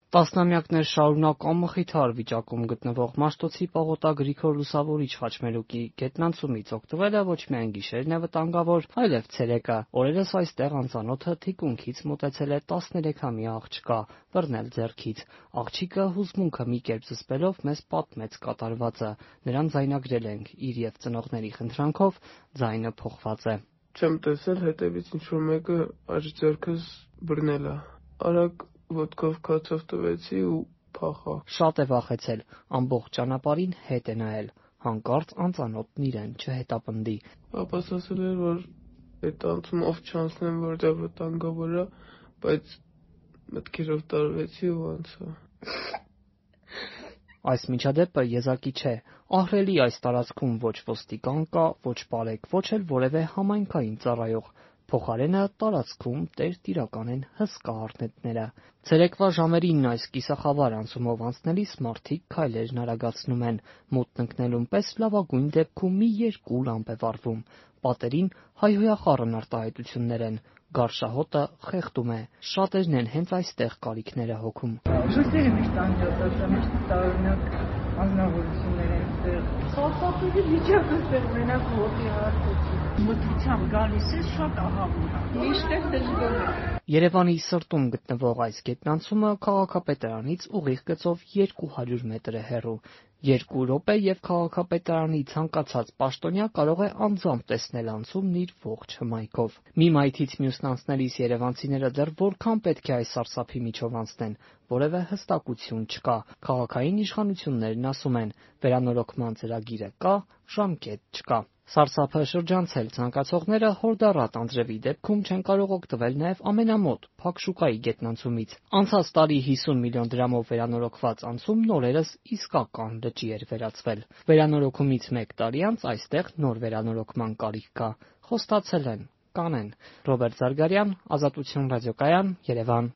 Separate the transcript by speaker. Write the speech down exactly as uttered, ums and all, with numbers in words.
Speaker 1: Տասնամյակներ շարունակ անմխիթար վիճակում գտնվող Մաշտոցի պաղոտա Գրիգոր Լուսավորիչ խաչմերուկի գետնանցումից օգտվելը ոչ միայն գիշերն է վտանգավոր, այլև ցերեկը։ Օրերս այստեղ անծանոթը թիկունքից մոտեցել է տասներեքամյա աղջկա, բռնել ձեռքից։ Աղջիկը հուզմունքը մի կերպ զսպելով մեզ պատմեց կատարվածը։ Նրան ձայնագրել ենք, իր եւ ծնողների խնդրանքով ձայնը փոխված է։
Speaker 2: Չեմ տեսել, հետևից ինչ-որ մեկը աջ ձեռքս բռնել է։ Արագ ոտքով քացով տվեցի ու փախա։
Speaker 1: Շատ է վախեցել, ամբողջ ճանապարհին հետ է նայել, հանկարծ անծանոթն իրեն չհետապնդի։
Speaker 2: Պապաս ասել էր, որ այդ անցումով չանցնեմ, որտեղ վտանգավոր է, բայց մտքերով տարվեցի ու անցա։
Speaker 1: Այս միջադեպը եզակի չէ։ Ահռելի այս տարածքում ոչ ոստիկան կա, ոչ բարեկ, ոչ էլ որևէ համայնքային ծառայող։ Փոխարենը տարածքում տերտիրական են հսկա առնետները։ Ցերեկվա ժամերին այս կիսախավար անցումով անցնելիս մարդիկ քայլերն արագացնում են։ Մութն ընկնելուն պես լավագույն դեպքում մի երկու լամպ է վառվում։ Պատերին հայհոյախառն արտահայտություններ են։ Գարշահոտը խեղդում է։ Շատերն են հենց այստեղ կարիքները հոգում։
Speaker 3: Շուտերը միշտ անջատած, միշտ տարօրինակ անznավորություններ են ստեղ։ Սարսափելի վիճակ է ստեղ մենակ ոտի հարցեցի։ Մթությամբ գալիս է շատ ահավոր է։ Միշտ է դժգոհ է։
Speaker 1: Երևանի սրտում գտնվող այս գետնանցումը քաղաքապետարանից ուղիղ գծով երկու հարյուր մետր է հեռու։ Երկու րոպե և քաղաքապետարանի ցանկացած պաշտոնյա կարող է անձամբ տեսնել անցումն իր ողջ հմայքով։ Մի մայթից մյուսն անցնելիս երևանցիները դեռ որքան պետք է այս սարսափի միջով անցնեն, որևէ հստակություն չկա։ Քաղաքային իշխանություններն ասում են՝ վերանորոգման ծրագիրը կա, ժամկետ չկա։ Սարսափը շրջանցել ցանկացողները հորդառատ անձրևի դեպքում չեն կարող օգտվել նաև ամենամոտ Փակ շուկայի գետնանցումից։ Անցած տարի հիսուն միլիոն դրամով վերանորոգված անցումն օրերս իսկական լճի էր վերածվել։ Վերանորոգումից մեկ տարի անց այստեղ նոր վերանորոգման կարիք կա։ Խոստացել են՝ կանեն։ Ռոբերտ Զարգարյան, Ազատություն ռադիոկայան, Երևան։